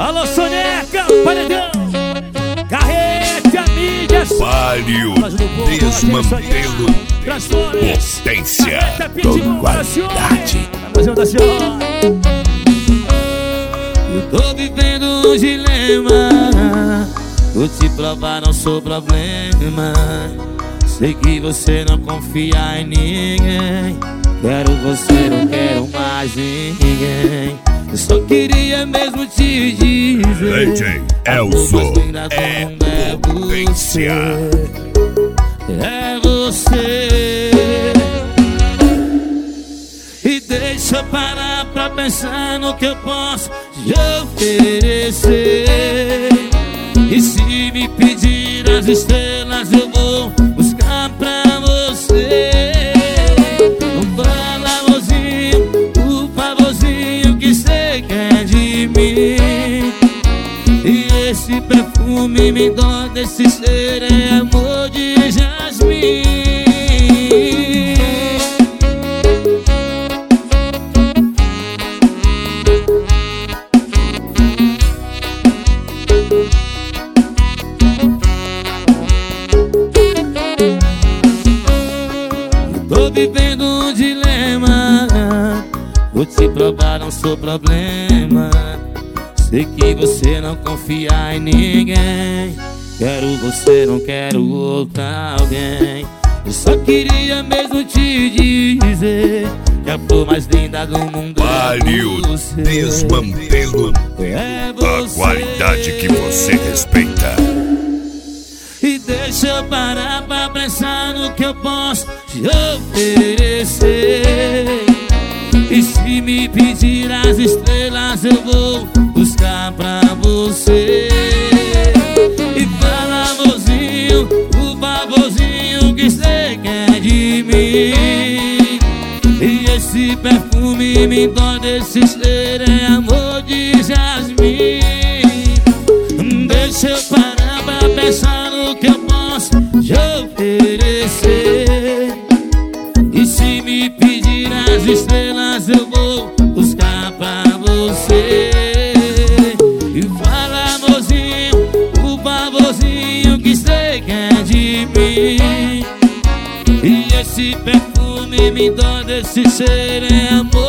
Alô, Soneca, paredão, Carrete, a mídia. Palio, desmantelo, potência, com qualidade. Eu tô vivendo um dilema, vou te provar, não sou problema. Sei que você não confia em ninguém. Quero você, não quero mais ninguém. Eu só queria mesmo te dizer, DJ Elzo é potência. É você. E deixa eu parar pra pensar no que eu posso te oferecer. E se me pedir as estrelas eu vou buscar pra você. Fala, amorzinho, o favorzinho que cê quer de mim. E esse perfume me dói desse ser, é amor de jasmim. Tô vivendo um dilema, vou te provar, não sou problema. Sei que você não confia em ninguém. Quero você, não quero outra alguém. Eu só queria mesmo te dizer que a flor mais linda do mundo Palio, é você. desmantelo, É a você. qualidade que você respeita. E deixa eu parar pra pensar no que eu posso te oferecer. E se me pedir as estrelas eu vou buscar pra você. E fala, amorzinho, o favorzinho que cê quer de mim. E esse perfume me dói desse ser, é amor de jasmim. Deixa eu parar pra pensar no que eu posso te oferecer. E se me pedir as estrelas eu vou buscar pra você. E fala, amorzinho, o favorzinho que cê quer de mim. E esse perfume me dói desse ser, é amor